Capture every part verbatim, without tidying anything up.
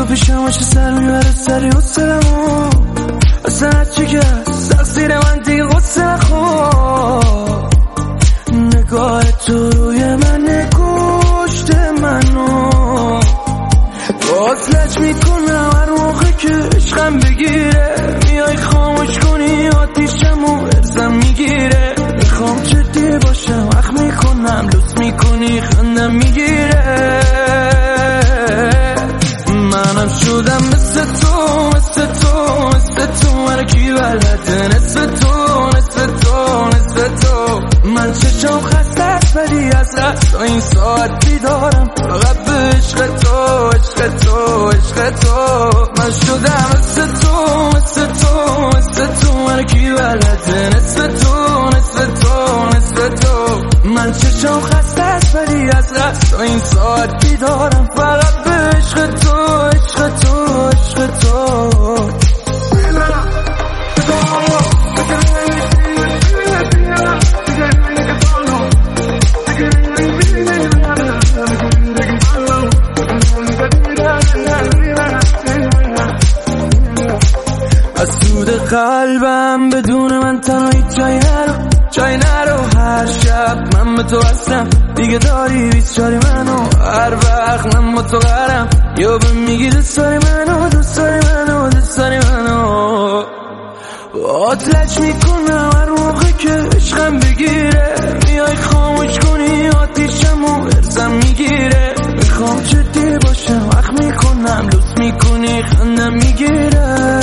پیشم باشه سر میبره سری حسلمو اصلا هرچی که تقصیر من دیگه غصه نخور نگاه تو روی من کشت منو باز لج میکنم هر موقع که عشقم بگیره میای خاموش کنی آتیشمو ارزم میگیره میخوام جدی باشم وقت میکنم لطف میکنی خندم میگیره منم شدم مثل تو مثل تو مثل تو من کی بلده نصف تو نصف تو نصف تو من چشم خسته است ولی از رست این ساعت بیدارم فقط به عشق تو عشق تو عشق تو من شدم مثل تو مثل تو مثل تو من کی بلده نصف تو نصف تو نصف تو من چشم خسته است ولی از رست این ساعت بیدارم فقط به عشق تو عشق تو عشق تو از سود قلبم بدون من تنهایی جای نرو جای نرو هر شب من به تو هستم دیگه داری بیچاری منو هر وقت من با تو قرم یا به میگی دوست داری منو دوست داری منو دوست داری منو باهات لج میکنم هر موقع که عشقم بگیره میای خاموش کنی آتیشمو ارزم میگیره میخوام جدی باشم وقت میکنم لطف میکنی خندم میگیره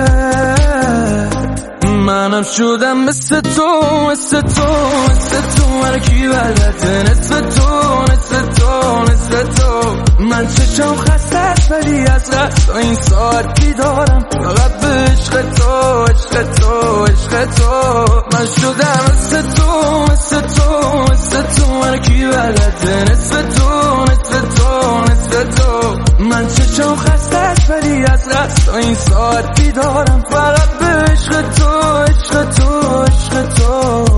منم شدم مثل تو مثل تو مثل تو من کی بلده نصف تو نصف تو نصف تو من چشم خسته است ولی از رست این ساعت بیدارم فقط به عشق تو عشق تو عشق تو من شدم مثل تو مثل تو مثل تو من کی بلده نصف تو نصف تو نصف تو من چشم خسته است ولی از رست این ساعت بیدارم فقط به عشق تو عشق تو عشق تو